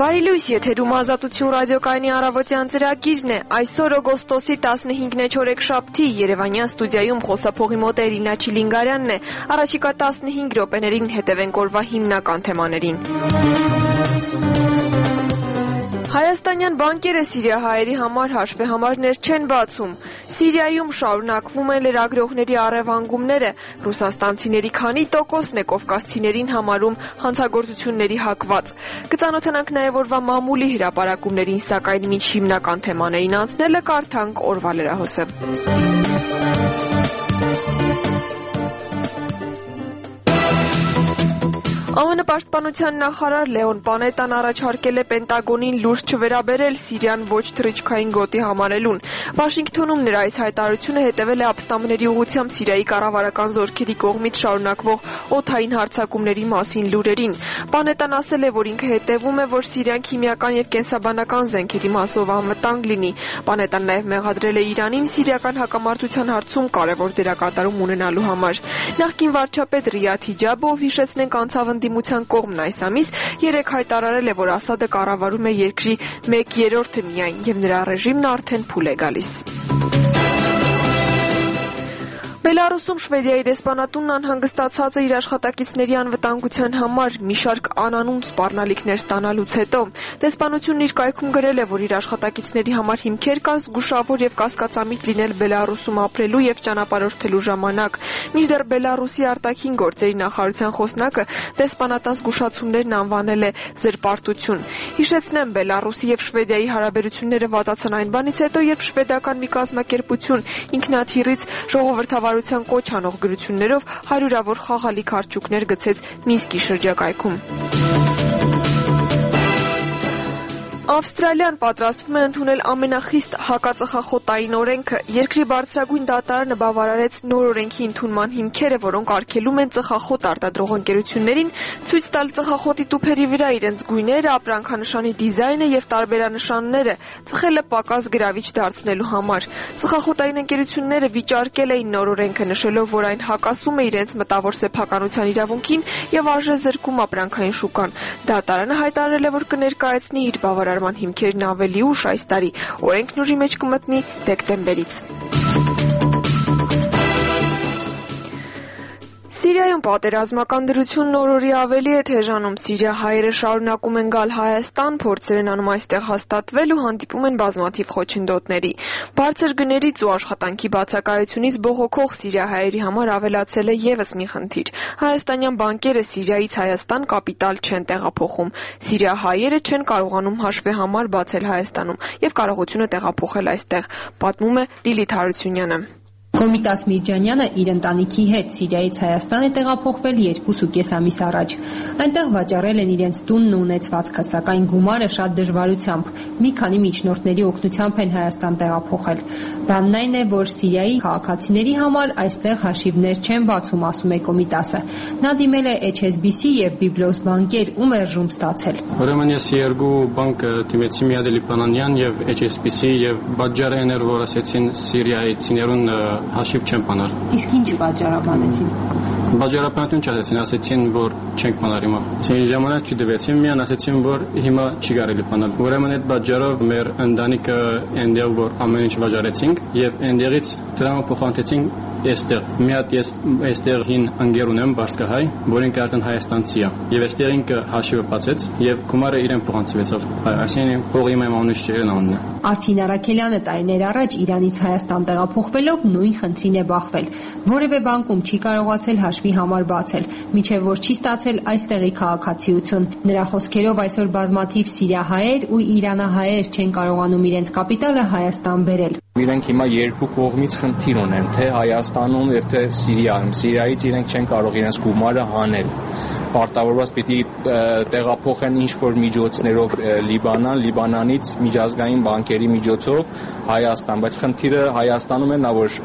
Բարի լույս, եթերում Ազատություն ռադիոկայանի առավոտյան ծրագիրն է։ Այսօր օգոստոսի 15-ն է, չորեքշաբթի, Երևանյան ստուդիայում խոսափողի մոտ Էրինա Չիլինգարյանն է։ Առաջիկա 15 րոպեներին հետևենք օրվա հիմնական թեմաներին։ Հայաստանյան բանկերը սիրիահայերի համար հաշվեհամարներ չեն բացում։ Սիրիայում շարունակվում են լրագրողների առևանգումները։ Ռուսաստանցիների քանի տոկոսն է կովկասցիներին համարում հանցագործությունների հակված։ Կծանոթանանք նաև օրվա մամուլի հրապարակումներին, սակայն մինչ հիմնական թեմաներին անցնելը կարդանք օրվա լրահոսը։ ԱՄՆ պաշտպանության նախարար Լեոն Պանետան առաջարկել է Պենտագոնին լուրջ չվերաբերել Սիրիան ոչ թռիչքային գոտի համարելուն։ Վաշինգտոնում նրա այս հայտարարությունը հետևել է ապստամբների ուղղությամբ Սիրիայի կառավարական զորքերի կողմից շարունակվող օդային հարձակումների մասին լուրերին։ Պանետան ասել է, որ ինքը հետևում է, որ Սիրիան քիմիական եւ կենսաբանական զենքերի մասով անվտանգ լինի։ Պանետան նաև մեղադրել է Իրանին սիրիական հակամարտության հարցում կարևոր դերակատարում ունենալու համար։ Նախկին վարչապետ Ռիադ Հիջաբը, հիշեցնենք, անցավ ընդդիմության կողմն այս ամիս, երեկ հայտարարել է, որ Ասադը կառավարում է երկրի 1/3-ը միայն եւ նրա ռեժիմն արդեն փուլ է գալիս։ Բելարուսում Շվեդիայի դեսպանատունն անհանգստացած է իր աշխատակիցների անվտանգության համար մի շարք անանուն սպառնալիքներ ստանալուց հետո։ Դեսպանությունն իր կայքում գրել է, որ իր աշխատակիցների համար հիմքեր կան զգուշավոր եւ կասկածամիտ լինել Բելարուսում ապրելու եւ ճանապարհորդելու ժամանակ։ Մինչդեռ Բելարուսի արտաքին գործերի նախարարության խոսնակը դեսպանատան զգուշացումներն անվանել է զրպարտություն։ Հիշեցնեմ, Բելարուսի եւ Շվեդիայի հարաբերությունները վատացան այն բանից հետո, երբ շվեդական մի կազմակերպություն ինքնաթիռից ժողովրդավարության կոչ անող գրություններով հարյուրավոր խաղալիք արդյունքներ գցեց Մինսկի շրջակայքում։ Ավստրալիան պատրաստվում է ընդունել ամենախիստ հակածխախոտային օրենքը։ Երկրի բարձրագույն դատարանը բավարարեց նոր օրենքի ընդունման հիմքերը, որոնք արգելում են ծխախոտ արտադրող ընկերություններին ցույց տալ ծխախոտի տուփերի վրա իրենց գույները, ապրանքանշանի դիզայնը եւ տարբերանշանները, ծխելը պակաս գրավիչ դարձնելու համար։ Ծխախոտային ընկերությունները վիճարկել էին նոր օրենքը, նշելով, որ այն հակասում է իրենց մտավոր սեփականության իրավունքին եւ արժե զրկում ապրանքային շուկան։ Դատարանը հայտարարել է, որ կներկայացնի իր բավարարման հիմքերն ավելի ուշ այս տարի։ Օրենքն ուժի մեջ կմտնի դեկտեմբերից։ Սիրիայում պատերազմական դրությունն օր-օրի ավելի է թեժանում։ Սիրիահայերը շարունակում են գալ Հայաստան, փորձեր են անում այստեղ հաստատվել ու հանդիպում են բազմաթիվ խոչընդոտների։ Բարձր գներից ու աշխատանքի բացակայությունից բողոքող սիրիահայերի համար ավելացել է եւս մի խնդիր։ Հայաստանյան բանկերը Սիրիայից Հայաստան կապիտալ չեն տեղափոխում։ Սիրիահայերը չեն կարողանում հաշվեհամար բացել Հայաստանում եւ կարողությունը տեղափոխել այստեղ, պատմում է Լիլիթ Հարությունյանը։ Կոմիտաս Միրջանյանը իր ընտանիքի հետ Սիրիայից Հայաստան է տեղափոխվել 2.5 ամիս առաջ։ Այնտեղ վաճառել են իրենց տունն ու ունեցվածքը, սակայն գումարը շատ դժվարությամբ։ Մի քանի միջնորդների օգնությամբ են Հայաստան տեղափոխել։ Բանն այն է, որ Սիրիայի քաղաքացիների համար այստեղ հաշիվներ չեն բացում, ասում է Կոմիտասը։ Նա դիմել է HSBC եւ Biblos բանկեր ու մերժում ստացել։ Ուրեմն ես երկու բանկ դիմեցի Միադե Լիբանանյան եւ HSBC եւ բաժարը էներ, որ ասեցին Սիրիայցիներուն հաշիվ չեն բանել։ Իսկ ինչ պատճառաբանեցին։ Բաժարապանություն չասեցին, ասեցին, որ չենք բանել հիմա։ Այսինքն ժամանակ չդվեցին, միան ասեցին, որ հիմա չի կարելի բանել։ Ուրեմն այդ բաժարով մեր ընտանիքը այնտեղ որ ամեն ինչ վաճառեցինք եւ այնտեղից դրամը փոխանցեցինք այստեղ։ Մի հատ ես այստեղ հին ընկեր ունեմ Բարսկահայ, որին արդեն հայաստանցի է։ Եվ այստեղ ինքը հաշիվը բացեց եւ գումարը իրեն փոխանցվեցավ։ Այսինքն փողի իմ անունից չէր անունը։ Արթին Արաքելյանը տարիներ առաջ Իրանից Հայաստան տեղափոխվելով նույն խնդրին է բախվել։ Որևէ բանկում չի կարողացել հաշվի համար բացել, միջև որ չի ստացել այստեղի քաղաքացիություն։ Նրա խոսքերով այսօր բազմաթիվ սիրիահայեր ու իրանահայեր չեն կարողանում իրենց կապիտալը Հայաստան բերել։ Իրենք հիմա երկու կողմից խնդիր ունեն, թե Հայաստանում եւ թե Սիրիայում։ Սիրիայից իրենք չեն կարող իրենց գումարը հանել։ Պարտավորված պիտի տեղափոխեն ինչ-որ միջոցներով Լիբանանից միջազգային բանկերի միջոցով Հայաստան, բայց խնդիրը Հայաստանում է նա, որ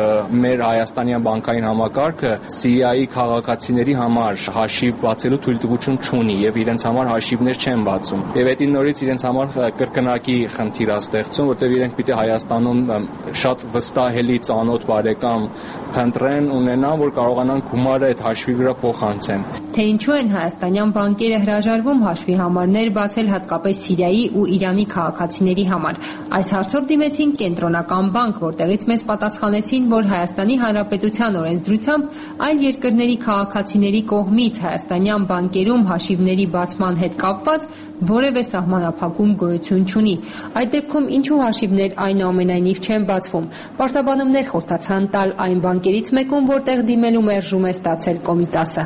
մեր հայաստանյան բանկային համակարգը Սիրիայի քաղաքացիների համար հաշիվ բացելու թույլտվություն չունի եւ իրենց համար հաշիվներ չեն բացում։ Եվ այդ նորից իրենց համար կրկնակի խնդիր է ստեղծում, որտեղ իրենք պիտի Հայաստանում շատ վստահելի ծանոթ բարեկամ փնտրեն, ունենան, որ կարողանան գումարը այդ հաշվի վրա փոխանցեն։ Թե ինչ ինչու են հայաստանյան բանկերը հրաժարվում հաշվի համարներ բացել հատկապես Սիրիայի ու Իրանի քաղաքացիների համար։ Այս հարցով դիմեցին Կենտրոնական բանկ, որտեղից մեզ պատասխանեցին, որ Հայաստանի Հանրապետության օրենսդրությամբ այլ երկրների քաղաքացիների կողմից հայաստանյան բանկերում հաշիվների բացման հետ կապված որևէ սահմանափակում գոյություն չունի։ Այդ դեպքում ինչու հաշիվներ այնուամենայնիվ չեն բացվում։ Պարզաբանումներ խոստացան տալ այն բանկերից մեկում, որտեղ դիմելու մերժում է ստացել Կոմիտասը։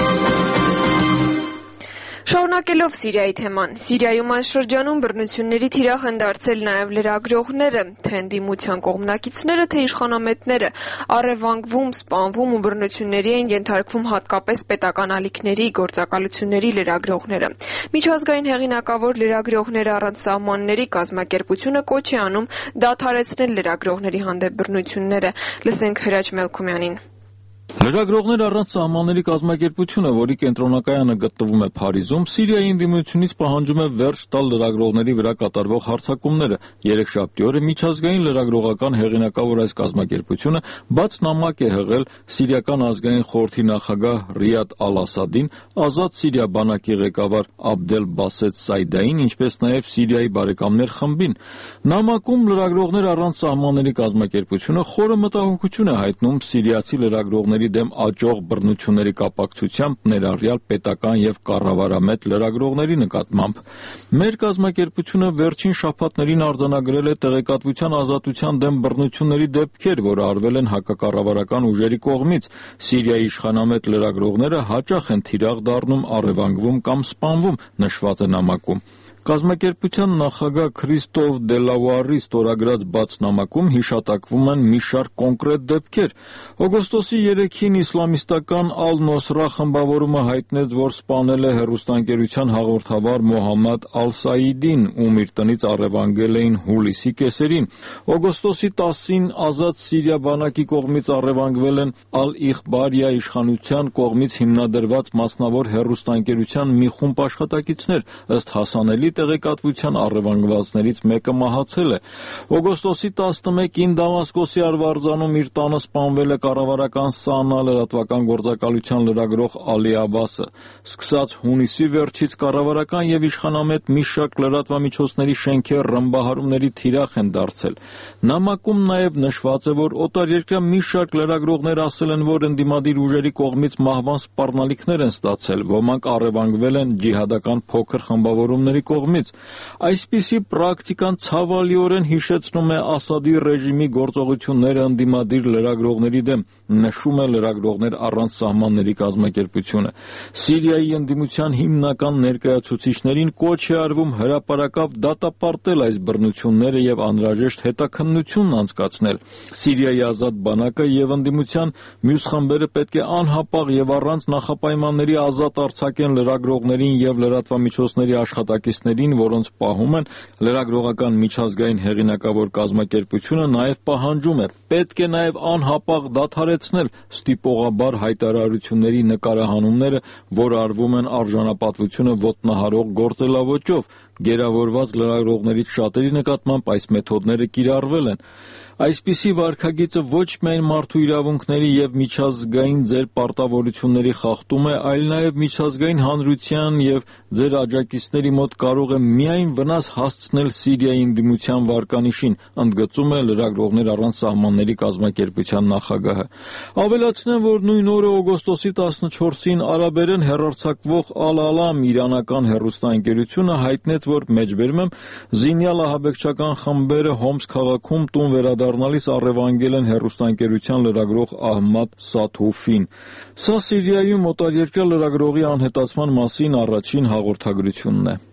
Շարունակելով Սիրիայի թեման, Սիրիայում այս շրջանում բռնությունների թիրախ են դարձել նաև լրագրողները, թե ընդդիմության կողմնակիցները, թե իշխանամետները, առևանգվում, սպանվում ու բռնությունների են ենթարկվում հատկապես պետական ալիքների, գործակալությունների լրագրողները։ Միջազգային հեղինակավոր լրագրողներ առանց սահմանների կազմակերպությունը կոչ է անում դադարեցնել լրագրողների հանդեպ բռնությունները։ Լսենք Հրաչ Մելքումյանին։ Լրագրողներ առանց սահմանների կազմակերպությունը, որի կենտրոնակայանը գտնվում է Փարիզում, Սիրիայի ընդդիմությունից պահանջում է վերջ տալ լրագրողների վրա կատարվող հարձակումները։ Երեքշաբթի օրը միջազգային լրագրողական հեղինակավոր այս կազմակերպությունը բաց նամակ է հղել Սիրիական ազգային խորհրդի նախագահ Ռիադ Ալ-Ասադին, Ազատ Սիրիա բանակի ղեկավար Աբդել Բասետ Սայդային, ինչպես նաև Սիրիայի բարեկամներ խմբին։ Նամակում լրագրողներ առանց սահմանների կազմակերպությունը խորը մտահոգություն է հայտնում սիրիացի լրագրողների դեմ աճող բռնությունների կապակցությամբ ներառյալ պետական եւ կառավարամետ լրագրողների նկատմամբ։ Մեր կազմակերպությունը վերջին շաբաթներին արձանագրել է տեղեկատվության ազատության դեմ բռնությունների դեպքեր, որ արվել են հակակառավարական ուժերի կողմից։ Սիրիայի իշխանամետ լրագրողները հաճախ են թիրախ դառնում, առևանգվում կամ սպանվում, նշված է նամակում։ Կազմակերպության նախագահ Քրիստոֆ Դելավուարի ստորագրած բաց նամակում հիշատակվում են մի շարք կոնկրետ դեպքեր։ Օգոստոսի 3-ին իսլամիստական Ալ-Նոսրա խմբավորումը հայտնեց, որ սպանել է հեռուստաընկերության հաղորդավար Մոհամմադ Ալ-Սաիդին, ում իր տնից առևանգել էին հուլիսի կեսերին։ Օգոստոսի 10-ին Ազատ Սիրիա բանակի կողմից առևանգվել են Ալ-Իխբարիա իշխանության կողմից հիմնադրված մասնավոր հեռուստաընկերության մի խումբ աշխատակիցներ, ըստ հասանելի տեղեկատվության առևանգվածներից մեկը մահացել է։ Օգոստոսի 11-ին Դամասկոսի Արվարձանում իր տանը սպանվել է կառավարական ՍԱՆԱ լրատվական գործակալության լրագրող Ալի Աբասը։ Սկսած հունիսի վերջից կառավարական եւ իշխանամետ մի շարք լրատվամիջոցների շենքեր ռմբահարումների թիրախ են դարձել։ Նամակում նաեւ նշված է, որ օտարերկրյա մի շարք լրագրողներ ասել են, որ ընդդիմադիր ուժերի կողմից մահվան սպառնալիքներ են ստացել, ոմանք առևանգվել են ջիհադական փոքր խմբավորումների կողմից։ Այսպիսի պրակտիկան ցավալիորեն հիշեցնում է Ասադի ռեժիմի գործողությունները ընդդիմադիր լրագրողների դեմ, նշում է լրագրողներ առանց սահմանների կազմակերպությունը։ Սիրիայի ընդդիմության հիմնական ներկայացուցիչներին կոչ է արվում հրապարակավ դատապարտել այս բռնությունները եւ անհրաժեշտ հետաքննություն անցկացնել։ Սիրիայի ազատ բանակը եւ ընդդիմության մյուս խմբերը պետք է անհապաղ եւ առանց նախապայմանների ազատ արձակեն լրագրողներին եւ լրատվամիջոցների աշխատակիցներին, որոնց պահում են լրագրողական միջազգային հեղինակավոր կազմակերպությունը նաև պահանջում է։ Պետք է նաև անհապաղ դադարեցնել ստիպողաբար հայտարարությունների նկարահանումները, որ արվում են արժանապատվությունը ոտնահարող գործելավոճով։ Գերավորված լրագրողներից շատերի նկատմամբ այս մեթոդները կիրառվել են։ Այսպիսի վարքագիծը ոչ միայն մարդու իրավունքների եւ միջազգային ձեր պարտավորությունների խախտում է, այլ նաեւ միջազգային հանրության եւ ձեր աջակիցների մոտ կարող է միայն վնաս հասցնել Սիրիայի ընդդիմության վարկանիշին, ընդգծում է լրագրողներ առանց սահմանների կազմակերպության նախագահը։ Ավելացնեմ, որ նույն օրը օգոստոսի 14-ին արաբերեն հեռարձակվող Ալ-Ալամ իրանական հեռուստաընկերությունը հայտնեց, որ մեջբերում եմ զինյալ ահաբեկչական խմբերը Հոմս քաղաքում տուն վերադառնալիս առևանգել են հեռուստաընկերության լրագրող Ահմադ Սաթուֆին։ Սա Սիրիայում օտարերկրյա լրագրողի անհետացման մասին առաջին հաղորդագրությունն է։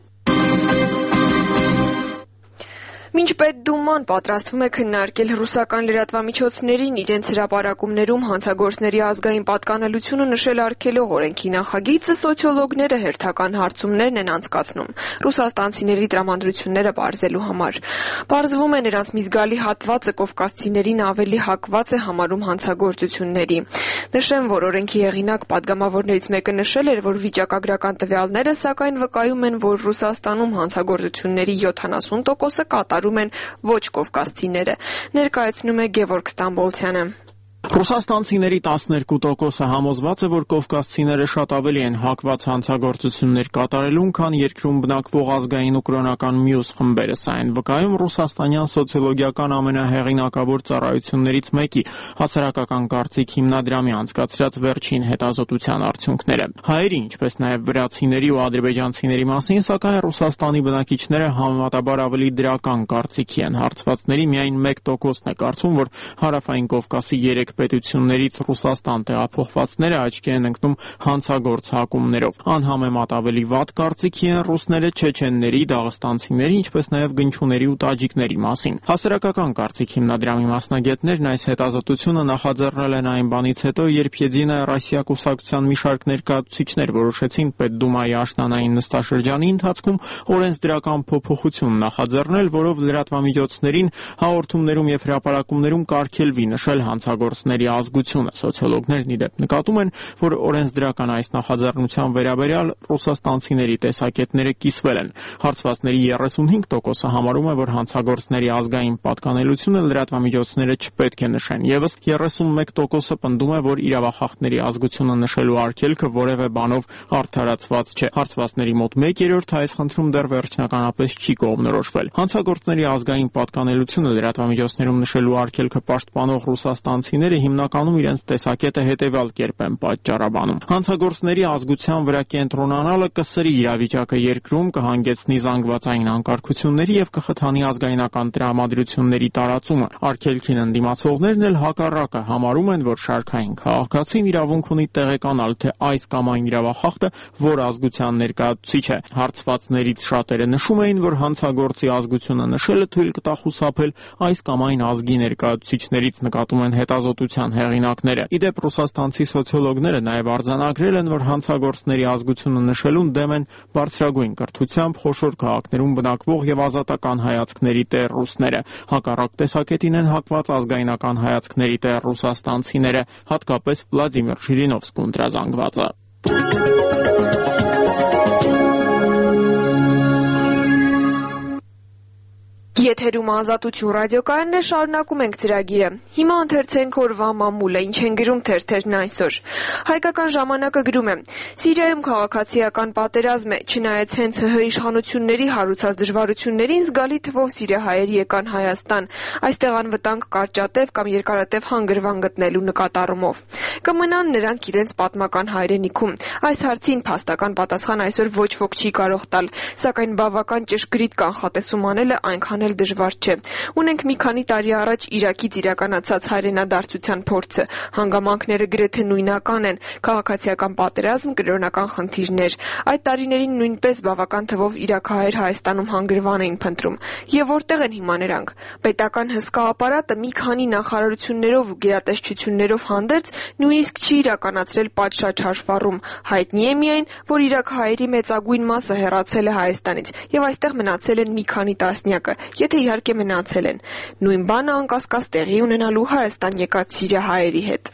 Մինչ Պետդուման պատրաստվում է քննարկել ռուսական լրատվամիջոցներին իրենց հրապարակումներում հանցագործների ազգային պատկանելությունը նշել արգելող օրենքի նախագիծը, սոցիոլոգները հերթական հարցումներն են անցկացնում ռուսաստանցիների տրամադրությունները պարզելու համար։ Պարզվում է, նրանց մի զգալի հատվածը կովկասցիներին ավելի հակված է համարում հանցագործությունների։ Նշեմ, որ օրենքի հեղինակ պատգամավորներից մեկը նշել էր, որ վիճակագրական տվյալները սակայն վկայում են, որ Ռուսաստանում հանցագործությունների 70%-ը կատարում են ոչ կովկասցիները, ներկայացնում է Գևորգ Ստամբոլցյանը։ Ռուսաստանցիների 12%-ը համոզված է, որ կովկասցիները շատ ավելի են հակված հանցագործություններ կատարելուն, քան երկրում բնակվող ազգային ու կրոնական մյուս խմբերը։ Սա են վկայում ռուսաստանյան սոցիոլոգիական ամենահեղինակավոր ծառայություններից մեկի հասարակական կարծիք հիմնադրամի անցկացրած վերջին հետազոտության արդյունքները։ Հայերի, ինչպես նաև վրացիների ու ադրբեջանցիների մասին, սակայն Ռուսաստանի բնակիչները համեմատաբար ավելի դրական կարծիքի են։ Հարցվածների միայն 1%-ն է կարծում, որ հարավային Կովկասի 3 պետություններից Ռուսաստան տեղափոխվածները աչքի են ընկնում հանցագործ հակումներով։ Անհամեմատ ավելի վատ կարծիքի են ռուսները չեչենների, դաղստանցիների, ինչպես նաև գնչուների ու տաջիկների մասին։ Հասարակական կարծիք հիմնադրամի մասնագետներն այս հետազոտությունը նախաձեռնել են այն բանից հետո, երբ Եդինայա Ռոսիա կուսակցության մի շարք ներկայացուցիչներ որոշեցին Պետդումայի աշնանային նստաշրջանի ընթացքում օրենսդրական փոփոխություն նախաձեռնել, որով լրատվամիջոցներին հաղորդումներում եւ հրապարակումներում կարգելվի նշել հանցագործների ազգությունը։ Սոցիոլոգներն ի դեպ նկատում են, որ օրենսդրական այս նախաձեռնության վերաբերյալ ռուսաստանցիների տեսակետները կիսվել են։ Հարցվածների 35%-ը համարում է, որ հանցագործների ազգային պատկանելությունը լրատվամիջոցները չպետք է նշեն։ Եվս 31%-ը պնդում է, որ իրավախախտների ազգությունը նշելու արգելքը որևէ բանով արդարացված չէ։ Հարցվածների մոտ 1/3-ը այս խնդրում դեռ վերջնականապես չի կողմնորոշվել։ Հանցագործների ազգային պատկանելությունը լրատվամիջոցներում նշելու արգելքը պաշտպանող ռուսաստանցիները հիմնականում իրենց տեսակետը հետևյալ կերպ են պատճառաբանում։ Հանցագործների ազգության վրա կենտրոնանալը կսրի իրավիճակը երկրում, կհանգեցնի զանգվածային անկարգությունների եւ կխթանի ազգայնական տրամադրությունների տարածումը։ Արգելքին ընդդիմացողներն էլ հակառակը համարում են, որ շարքային քաղաքացին իրավունք ունի տեղեկանալ, թե այս կամ այն իրավախախտը որ ազգության ներկայացուցիչ է։ Հարցվածներից շատերը նշում էին, որ հանցագործի ազգությունը նշելը թույլ կտա խուսափել այս կամ այն ազգի ներկայացուցիչներից, նկատում են հետազոտության հեղինակները։ Ի դեպ ռուսաստանցի սոցիոլոգները նաև արձանագրել են, որ հանցագործների ազգությունը նշելուն դեմ են բարձրագույն կրթությամբ խոշոր քաղաքներում բնակվող եւ ազատական հայացքների տեր ռուսները։ Հակառակ տեսակետին են հակված ազգայնական հայացքների տեր ռուսաստանցիները, հատկապես Վլադիմիր Ժիրինովսկուն դրազանգվածը։ Եթերում Ազատություն ռադիոկայանն է, շարունակում ենք ծրագիրը։ Հիմա ընթերցենք օրվա մամուլը, ինչ են գրում թերթերն այսօր։ Հայկական ժամանակը գրում է. Սիրիայում քաղաքացիական պատերազմ է, չնայած հենց ՀՀ իշխանությունների հարուցած դժվարություններին զգալի թվով սիրիահայեր եկան Հայաստան, այստեղ անվտանգ կարճատև կամ երկարատև հանգրվան գտնելու նկատառումով։ Կմնան նրանք իրենց պատմական հայրենիքում։ Այս հարցին փաստական պատասխան այսօր ոչ ոք չի կարող տալ, սակայն բավական ճշգրիտ կանխատեսում անելը այնքան էլ դժվար չէ։ Ունենք մի քանի տարի առաջ Իրաքից իրականացած հայրենադարձության փորձը։ Հանգամանքները գրեթե նույնական են՝ քաղաքացիական պատերազմ, կրոնական խնդիրներ։ Այդ տարիներին նույնպես բավական թվով իրաքահայեր Հայաստանում հանգրվան էին փնտրում։ Եվ որտեղ են հիմա նրանք։ Պետական հսկա ապարատը մի քանի նախարարություններով ու գերատեսչություններով հանդերձ նույնիսկ չի իրականացրել պատշաճ հաշվառում։ Հայտնի է միայն, որ իրաքահայերի մեծագույն մասը հեռացել է Հայաստանից եւ այստեղ մնացել են մի քանի տասնյակը, եթե իհարկե մնացել են։ Նույն բանը անկասկած տեղի ունենալու Հայաստան եկած սիրիահայերի հետ։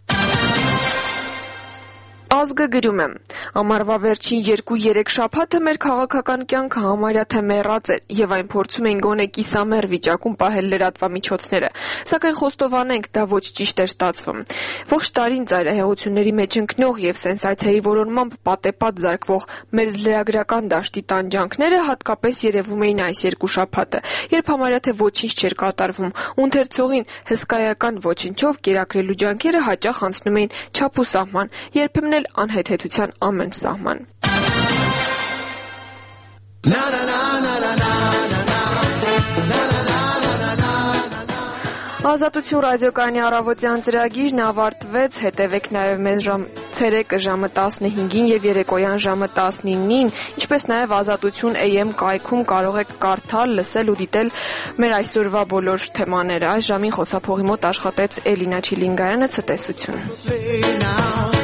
Ազգը գրում է. Ամառվա վերջին 2-3 շաբաթը մեր քաղաքական կյանքը համարյա թե մեռած էր, եւ այն փորձում էին գոնե կիսամեռ վիճակում պահել լրատվամիջոցները, սակայն խոստովանենք, դա ոչ ճիշտ էր ստացվում։ Ողջ տարին ծայրահեղությունների մեջ ընկնող եւ սենսացիայի որոնմամբ պատեպատ զարկվող մեր լրագրական դաշտի տանջանքները հատկապես երևում էին այս 2 շաբաթը, երբ համարյա թե ոչինչ չէր կատարվում, ունթերցողին հսկայական ոչնչով կերակրելու ջանքերը հաճախ անցնում էին չափուսահման, երբեմն անհեթեթության ամեն սահման։ Ազատություն ռադիոկայանի առավոտյան ծրագիրն ավարտվեց, հետևեք նաև մեզ ցերեկը ժամը 15-ին եւ երեկոյան ժամը 19-ին, ինչպես նաև Ազատություն AM կայքում կարող եք կարդալ, լսել ու դիտել մեր այսօրվա բոլոր թեմաները։ Այս ժամին խոսափողի մոտ աշխատեց Էլինա Չիլինգարյանը, ցտեսություն։